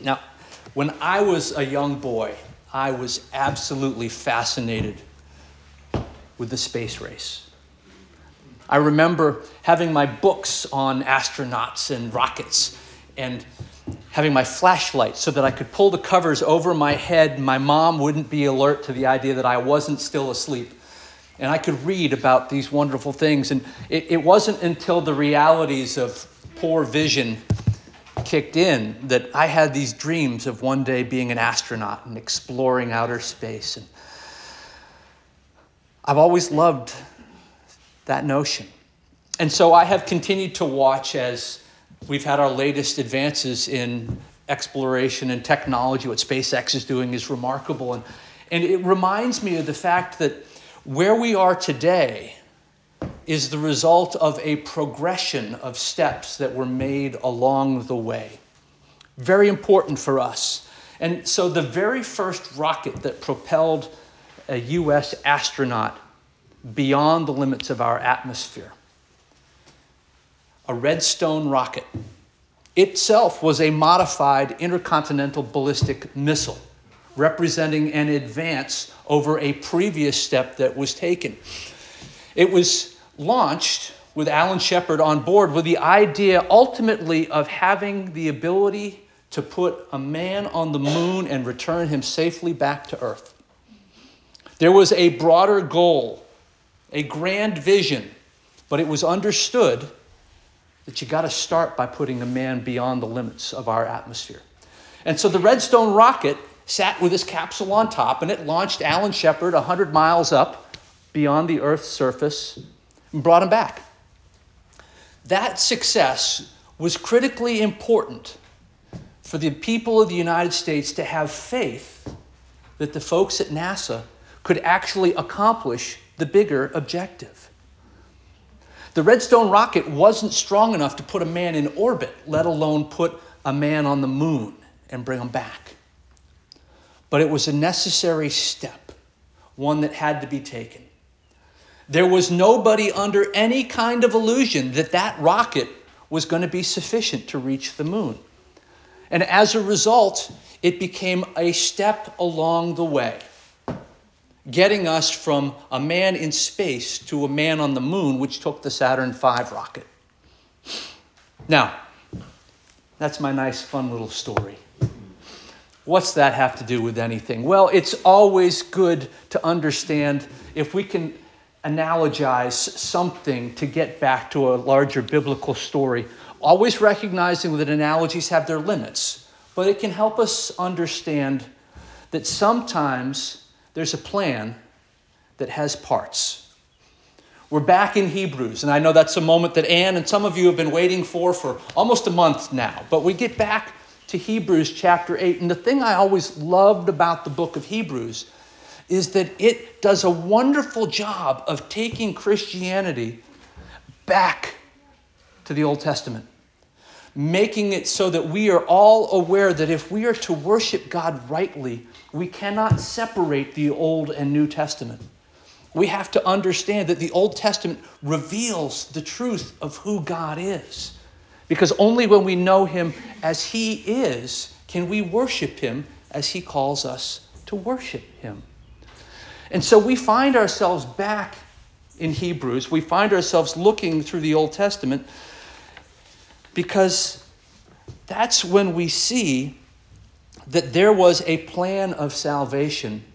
Now, when I was a young boy, I was absolutely fascinated with the space race. I remember having my books on astronauts and rockets and having my flashlight so that I could pull the covers over my head. My mom wouldn't be alert to the idea that I wasn't still asleep. And I could read about these wonderful things. And it wasn't until the realities of poor vision kicked in that I had these dreams of one day being an astronaut and exploring outer space. And I've always loved that notion. And so I have continued to watch as we've had our latest advances in exploration and technology. What SpaceX is doing is remarkable. And it reminds me of the fact that where we are today is the result of a progression of steps that were made along the way. Very important for us. And so the very first rocket that propelled a U.S. astronaut beyond the limits of our atmosphere, a Redstone rocket, itself was a modified intercontinental ballistic missile, representing an advance over a previous step that was taken. It was launched with Alan Shepard on board with the idea ultimately of having the ability to put a man on the moon and return him safely back to Earth. There was a broader goal, a grand vision, but it was understood that you got to start by putting a man beyond the limits of our atmosphere. And so the Redstone rocket sat with its capsule on top, and it launched Alan Shepard 100 miles up beyond the Earth's surface and brought him back. That success was critically important for the people of the United States to have faith that the folks at NASA could actually accomplish the bigger objective. The Redstone rocket wasn't strong enough to put a man in orbit, let alone put a man on the moon and bring him back. But it was a necessary step, one that had to be taken. There was nobody under any kind of illusion that that rocket was going to be sufficient to reach the moon. And as a result, it became a step along the way, getting us from a man in space to a man on the moon, which took the Saturn V rocket. Now, that's my nice, fun little story. What's that have to do with anything? Well, it's always good to understand if we can analogize something to get back to a larger biblical story, always recognizing that analogies have their limits, but it can help us understand that sometimes there's a plan that has parts. We're back in Hebrews, and I know that's a moment that Anne and some of you have been waiting for almost a month now, but we get back to Hebrews chapter 8. And the thing I always loved about the book of Hebrews is that it does a wonderful job of taking Christianity back to the Old Testament, making it so that we are all aware that if we are to worship God rightly, we cannot separate the Old and New Testament. We have to understand that the Old Testament reveals the truth of who God is. Because only when we know him as he is can we worship him as he calls us to worship him. And so we find ourselves back in Hebrews. We find ourselves looking through the Old Testament because that's when we see that there was a plan of salvation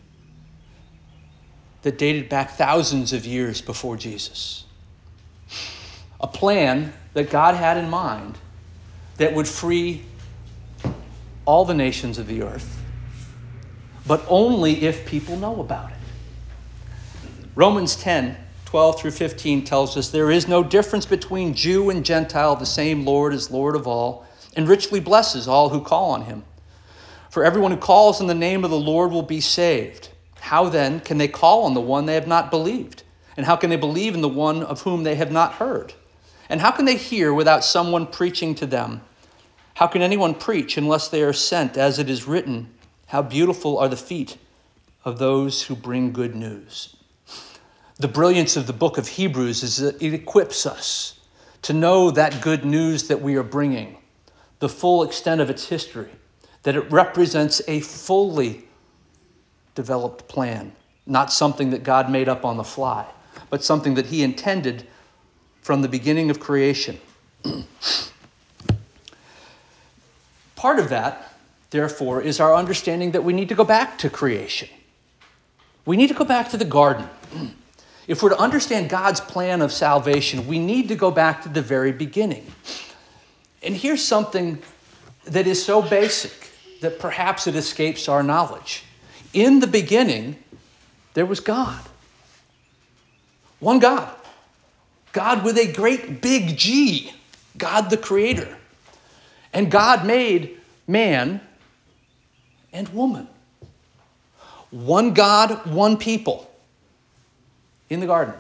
that dated back thousands of years before Jesus. A plan that God had in mind that would free all the nations of the earth, but only if people know about it. Romans 10:12 through 15 tells us there is no difference between Jew and Gentile. The same Lord is Lord of all and richly blesses all who call on him. For everyone who calls on the name of the Lord will be saved. How then can they call on the one they have not believed? And how can they believe in the one of whom they have not heard? And how can they hear without someone preaching to them? How can anyone preach unless they are sent? As it is written, how beautiful are the feet of those who bring good news. The brilliance of the book of Hebrews is that it equips us to know that good news that we are bringing, the full extent of its history, that it represents a fully developed plan, not something that God made up on the fly, but something that he intended from the beginning of creation. Part of that, therefore, is our understanding that we need to go back to creation. We need to go back to the garden. If we're to understand God's plan of salvation, we need to go back to the very beginning. And here's something that is so basic that perhaps it escapes our knowledge. In the beginning, there was God. One God. God with a great big G. God the Creator. And God made man and woman. One God, one people. In the garden.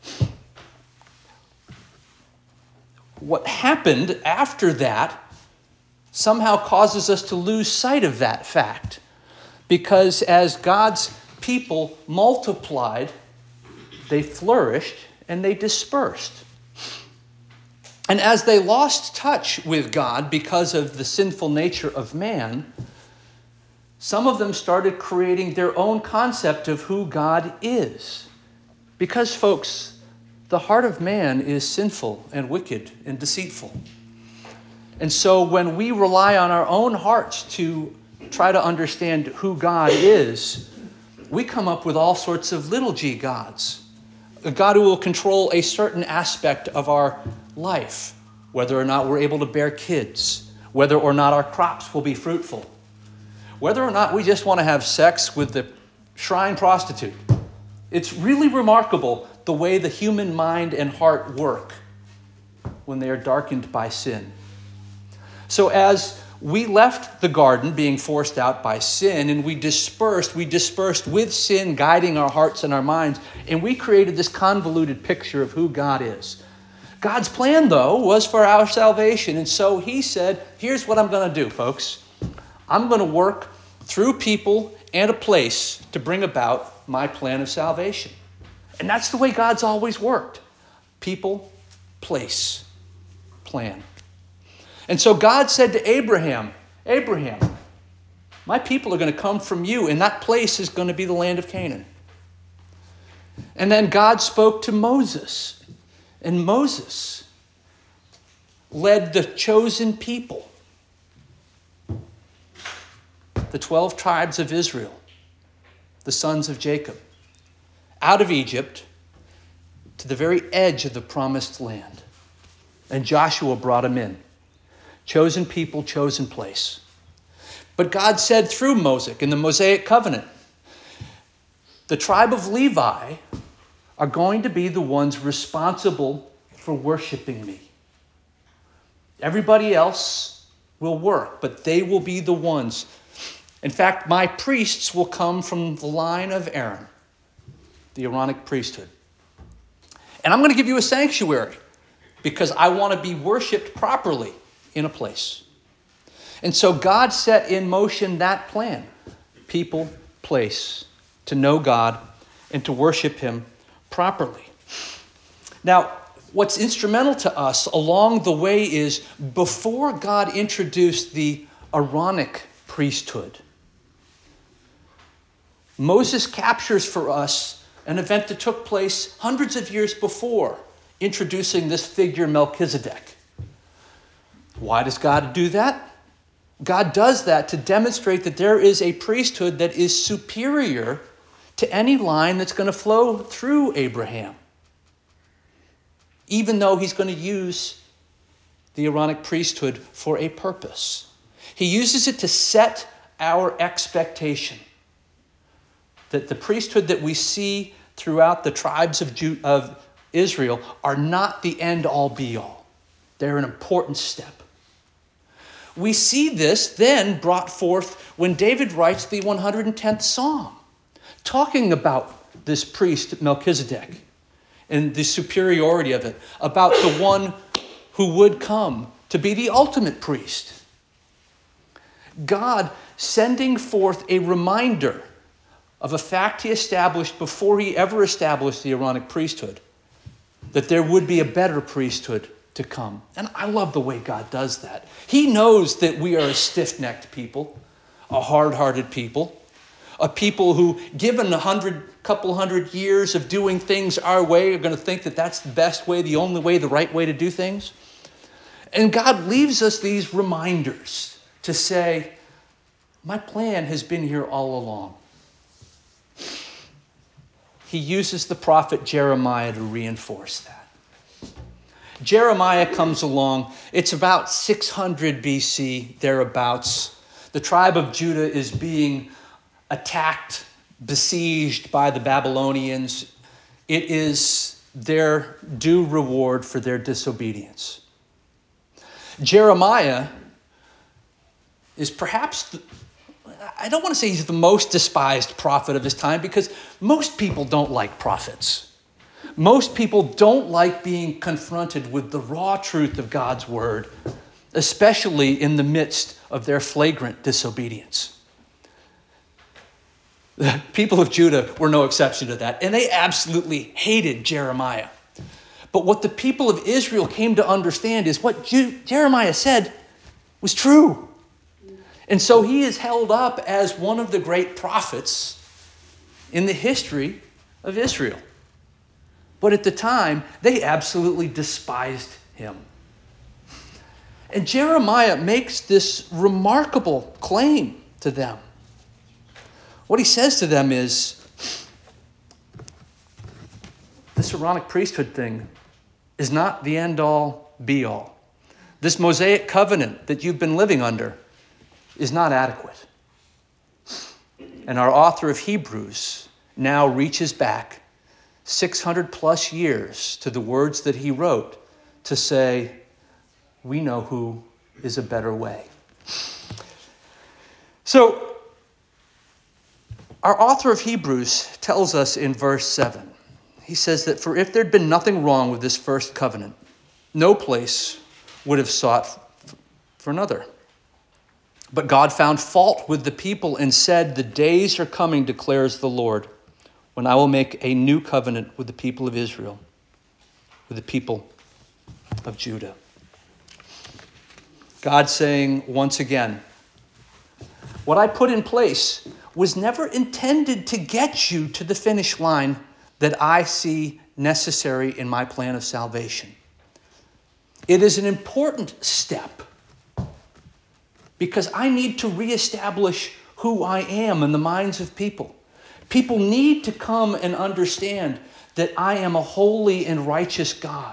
What happened after that somehow causes us to lose sight of that fact. Because as God's people multiplied, they flourished and they dispersed. And as they lost touch with God because of the sinful nature of man, some of them started creating their own concept of who God is. Because, folks, the heart of man is sinful and wicked and deceitful. And so when we rely on our own hearts to try to understand who God is, we come up with all sorts of little g gods. A God who will control a certain aspect of our life, whether or not we're able to bear kids, whether or not our crops will be fruitful, whether or not we just want to have sex with the shrine prostitute. It's really remarkable the way the human mind and heart work when they are darkened by sin. So as we left the garden being forced out by sin and we dispersed with sin guiding our hearts and our minds, and we created this convoluted picture of who God is. God's plan, though, was for our salvation. And so he said, here's what I'm going to do, folks. I'm going to work through people and a place to bring about my plan of salvation. And that's the way God's always worked. People, place, plan. And so God said to Abraham, Abraham, my people are going to come from you, and that place is going to be the land of Canaan. And then God spoke to Moses, and Moses led the chosen people, the 12 tribes of Israel, the sons of Jacob, out of Egypt to the very edge of the promised land. And Joshua brought them in. Chosen people, chosen place. But God said through Moses in the Mosaic covenant, the tribe of Levi are going to be the ones responsible for worshiping me. Everybody else will work, but they will be the ones. In fact, my priests will come from the line of Aaron, the Aaronic priesthood. And I'm going to give you a sanctuary because I want to be worshipped properly in a place. And so God set in motion that plan. People, place, to know God and to worship him properly. Now, what's instrumental to us along the way is before God introduced the Aaronic priesthood, Moses captures for us an event that took place hundreds of years before introducing this figure Melchizedek. Why does God do that? God does that to demonstrate that there is a priesthood that is superior to any line that's going to flow through Abraham, even though he's going to use the Aaronic priesthood for a purpose. He uses it to set our expectation that the priesthood that we see throughout the tribes of Israel are not the end-all be-all. They're an important step. We see this then brought forth when David writes the 110th Psalm, talking about this priest Melchizedek and the superiority of it, about the one who would come to be the ultimate priest. God sending forth a reminder of a fact he established before he ever established the Aaronic priesthood, that there would be a better priesthood to come. And I love the way God does that. He knows that we are a stiff-necked people. a hard-hearted people, a people who, given couple hundred years of doing things our way, are going to think that that's the best way, the only way, the right way to do things. And God leaves us these reminders to say, my plan has been here all along. He uses the prophet Jeremiah to reinforce that. Jeremiah comes along. It's about 600 BC, thereabouts. The tribe of Judah is being attacked, besieged by the Babylonians. It is their due reward for their disobedience. Jeremiah is perhaps, I don't want to say he's the most despised prophet of his time, because most people don't like prophets. Most people don't like being confronted with the raw truth of God's word, especially in the midst of their flagrant disobedience. The people of Judah were no exception to that, and they absolutely hated Jeremiah. But what the people of Israel came to understand is what Jeremiah said was true. And so he is held up as one of the great prophets in the history of Israel. But at the time, they absolutely despised him. And Jeremiah makes this remarkable claim to them. What he says to them is, this Aaronic priesthood thing is not the end-all, be-all. This Mosaic covenant that you've been living under is not adequate. And our author of Hebrews now reaches back 600 plus years to the words that he wrote to say, we know who is a better way. So, our author of Hebrews tells us in verse 7, he says that for if there'd been nothing wrong with this first covenant, no place would have sought for another. But God found fault with the people and said, the days are coming, declares the Lord, when I will make a new covenant with the people of Israel, with the people of Judah. God saying once again, what I put in place was never intended to get you to the finish line that I see necessary in my plan of salvation. It is an important step because I need to reestablish who I am in the minds of people. People need to come and understand that I am a holy and righteous God.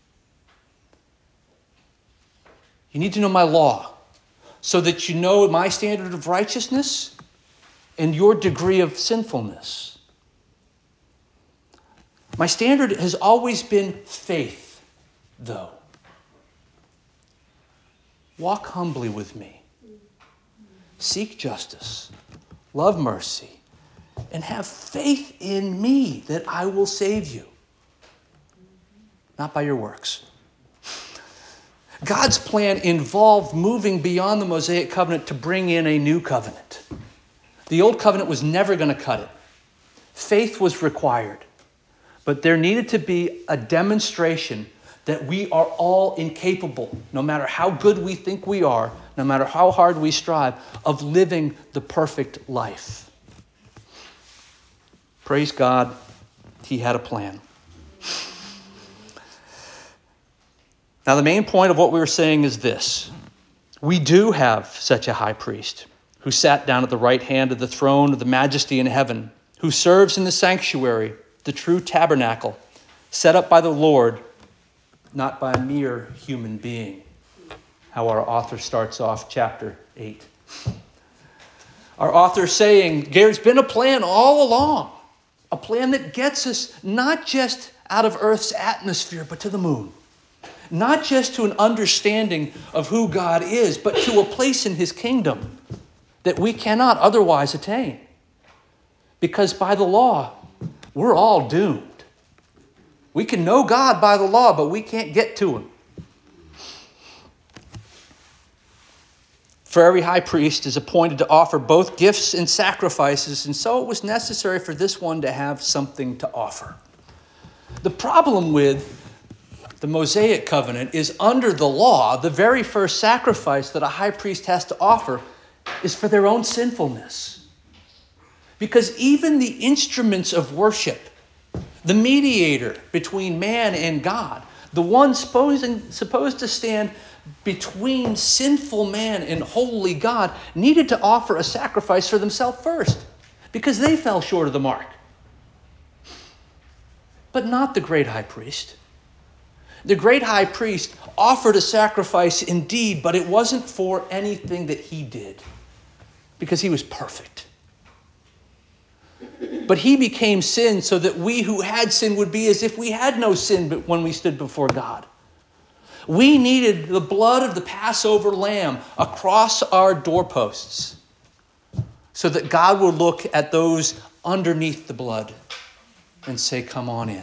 You need to know my law so that you know my standard of righteousness and your degree of sinfulness. My standard has always been faith, though. Walk humbly with me. Seek justice. Love mercy. And have faith in me that I will save you. Not by your works. God's plan involved moving beyond the Mosaic covenant to bring in a new covenant. The old covenant was never going to cut it. Faith was required. But there needed to be a demonstration that we are all incapable, no matter how good we think we are, no matter how hard we strive, of living the perfect life. Praise God, he had a plan. Now, the main point of what we were saying is this. We do have such a high priest who sat down at the right hand of the throne of the majesty in heaven, who serves in the sanctuary, the true tabernacle, set up by the Lord, not by a mere human being. How our author starts off chapter 8. Our author saying, there's been a plan all along, a plan that gets us not just out of Earth's atmosphere, but to the moon. Not just to an understanding of who God is, but to a place in his kingdom that we cannot otherwise attain. Because by the law, we're all doomed. We can know God by the law, but we can't get to him. For every high priest is appointed to offer both gifts and sacrifices, and so it was necessary for this one to have something to offer. The problem with the Mosaic covenant is under the law, the very first sacrifice that a high priest has to offer is for their own sinfulness. Because even the instruments of worship, the mediator between man and God, the one supposed to stand between sinful man and holy God, needed to offer a sacrifice for themselves first, because they fell short of the mark. But not the great high priest. The great high priest offered a sacrifice indeed, but it wasn't for anything that he did, because he was perfect. But he became sin so that we who had sin would be as if we had no sin when we stood before God. We needed the blood of the Passover lamb across our doorposts so that God would look at those underneath the blood and say, "Come on in."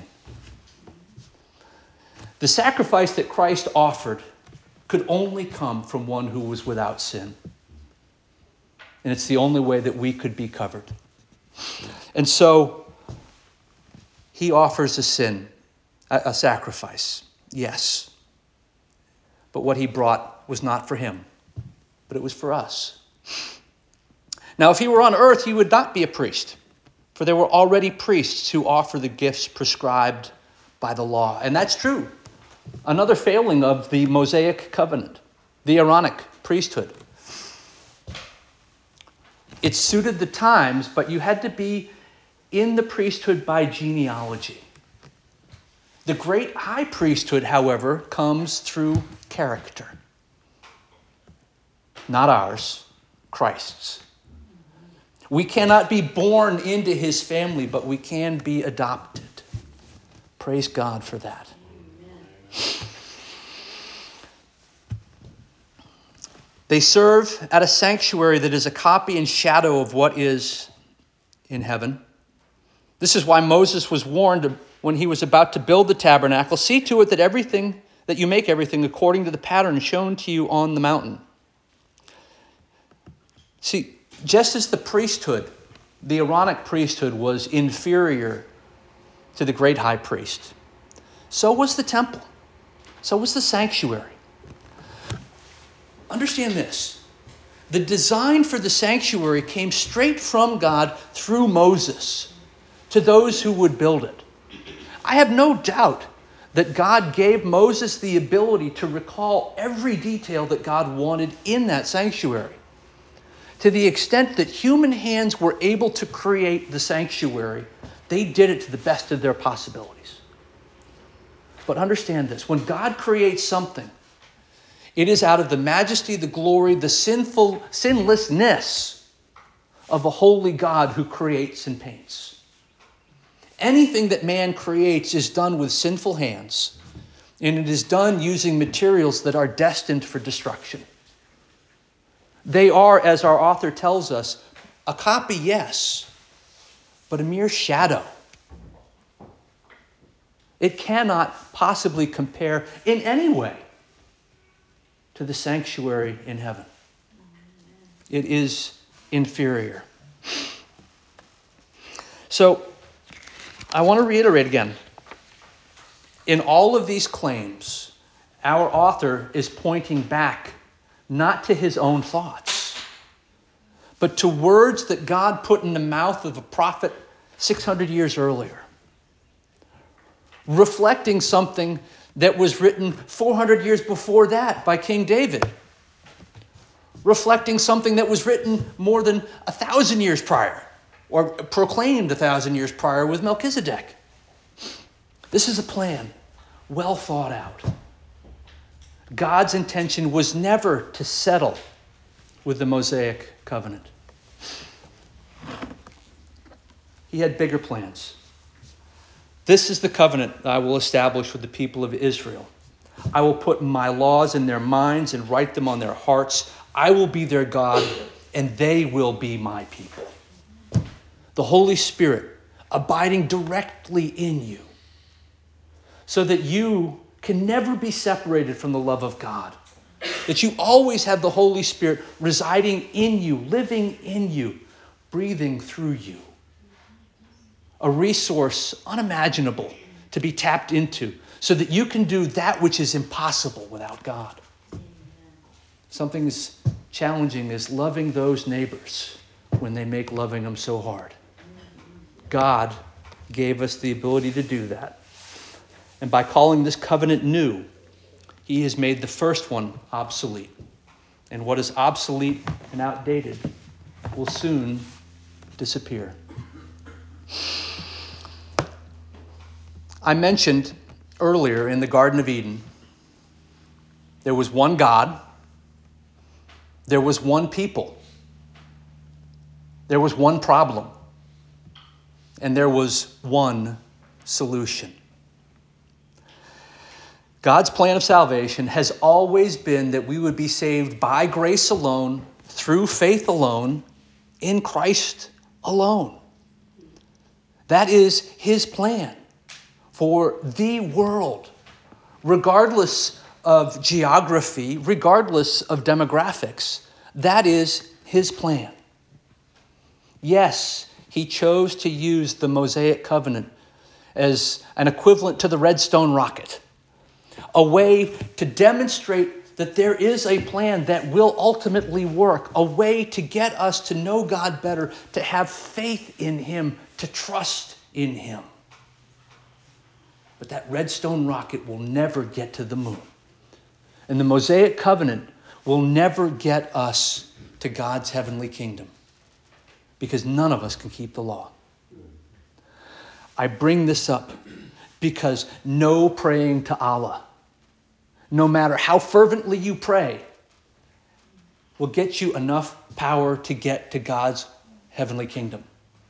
The sacrifice that Christ offered could only come from one who was without sin. And it's the only way that we could be covered. And so he offers a sacrifice, yes. But what he brought was not for him, but it was for us. Now, if he were on earth, he would not be a priest, for there were already priests who offer the gifts prescribed by the law. And that's true. Another failing of the Mosaic covenant, the Aaronic priesthood. It suited the times, but you had to be in the priesthood by genealogy. The great high priesthood, however, comes through character. Not ours, Christ's. We cannot be born into his family, but we can be adopted. Praise God for that. They serve at a sanctuary that is a copy and shadow of what is in heaven. This is why Moses was warned when he was about to build the tabernacle, "See to it that you make everything according to the pattern shown to you on the mountain." See, just as the priesthood, the Aaronic priesthood, was inferior to the great high priest, so was the temple. So was the sanctuary. Understand this. The design for the sanctuary came straight from God through Moses to those who would build it. I have no doubt that God gave Moses the ability to recall every detail that God wanted in that sanctuary. To the extent that human hands were able to create the sanctuary, they did it to the best of their possibilities. But understand this, when God creates something, it is out of the majesty, the glory, the sinlessness of a holy God who creates and paints. Anything that man creates is done with sinful hands, and it is done using materials that are destined for destruction. They are, as our author tells us, a copy, yes, but a mere shadow. It cannot possibly compare in any way to the sanctuary in heaven. It is inferior. So, I want to reiterate again. In all of these claims, our author is pointing back not to his own thoughts, but to words that God put in the mouth of a prophet 600 years earlier, reflecting something that was written 400 years before that by King David, reflecting something that was written more than 1,000 years prior, or proclaimed 1,000 years prior with Melchizedek. This is a plan, well thought out. God's intention was never to settle with the Mosaic covenant. He had bigger plans. This is the covenant that I will establish with the people of Israel. I will put my laws in their minds and write them on their hearts. I will be their God, and they will be my people. The Holy Spirit abiding directly in you, so that you can never be separated from the love of God. That you always have the Holy Spirit residing in you, living in you, breathing through you. A resource unimaginable to be tapped into so that you can do that which is impossible without God. Something's challenging as loving those neighbors when they make loving them so hard. God gave us the ability to do that. And by calling this covenant new, he has made the first one obsolete. And what is obsolete and outdated will soon disappear. I mentioned earlier in the Garden of Eden, there was one God, there was one people, there was one problem, and there was one solution. God's plan of salvation has always been that we would be saved by grace alone, through faith alone, in Christ alone. That is his plan for the world, regardless of geography, regardless of demographics. That is his plan. Yes, he chose to use the Mosaic covenant as an equivalent to the Redstone rocket, a way to demonstrate that there is a plan that will ultimately work, a way to get us to know God better, to have faith in him, to trust in him. But that Redstone rocket will never get to the moon. And the Mosaic covenant will never get us to God's heavenly kingdom, because none of us can keep the law. I bring this up because no praying to Allah, no matter how fervently you pray, will get you enough power to get to God's heavenly kingdom.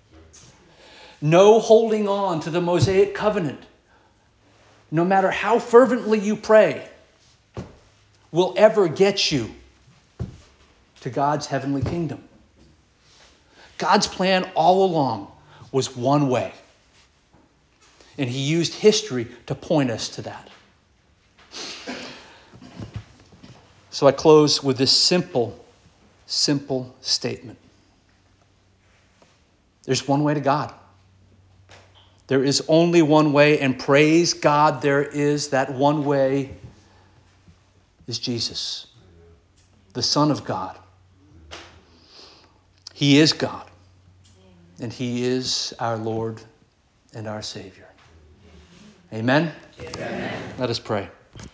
No holding on to the Mosaic covenant, no matter how fervently you pray, will ever get you to God's heavenly kingdom. God's plan all along was one way, and he used history to point us to that. So I close with this simple statement. There's one way to God. There is only one way, and praise God, there is that one way is Jesus, the Son of God. He is God, and he is our Lord and our Savior. Amen? Amen. Let us pray.